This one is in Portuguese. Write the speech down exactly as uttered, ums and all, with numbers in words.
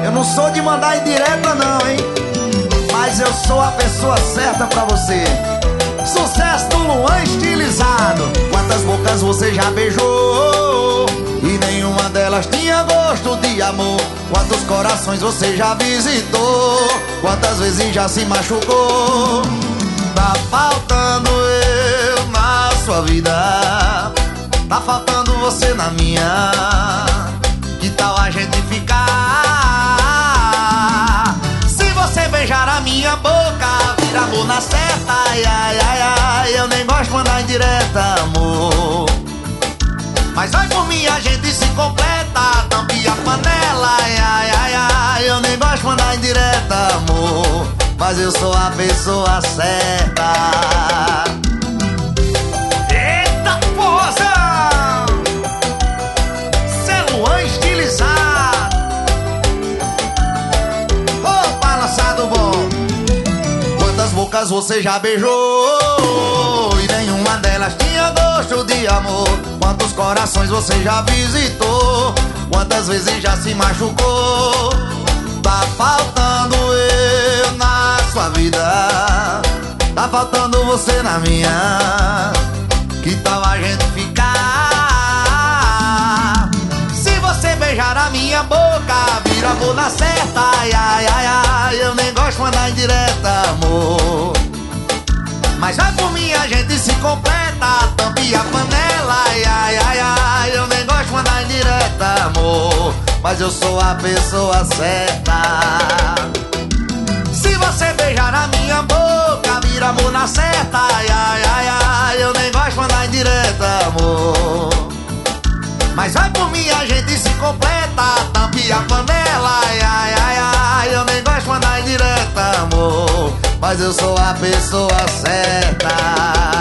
Eu não sou de mandar indireta não, hein? Mas eu sou a pessoa certa pra você. Sucesso do Luan estilizado. Quantas bocas você já beijou e nenhuma delas tinha gosto de amor? Quantos corações você já visitou? Quantas vezes já se machucou? Tá faltando eu na sua vida, tá faltando você na minha. Que tal a gente ficar? Se você beijar a minha boca, vira amor na certa. Ai, ai, ai, ai, eu nem gosto de mandar indireta, amor. Mas vai por mim, a gente se completa. Tampe a panela. Ai, ai, ai, ai, eu nem gosto de mandar indireta, amor. Mas eu sou a pessoa certa. Eita, porra! Cê é Luan estilizado. Ô, balançado bom. Quantas bocas você já beijou e nenhuma delas tinha gosto de amor? Quantos corações você já visitou? Quantas vezes já se machucou? Tá faltando eu na sua vida, tá faltando você na minha. Que tal a gente ficar? Se você beijar a minha boca, vira amor na certa. Ai, ai, ai, ai, eu nem gosto de mandar indireta, amor. Mas vai por mim, a gente se completa. Tampe a panela. Ai, ai, ai, ai, eu nem gosto de mandar indireta, amor. Mas eu sou a pessoa certa. Se você beijar a minha boca, vira amor na certa. Ai, ai, ai, ai, eu nem gosto de mandar indireta, amor. Mas vai por mim, a gente se completa. Tampe a panela. Ai, ai, ai, ai, eu nem gosto de mandar indireta, amor. Mas eu sou a pessoa certa.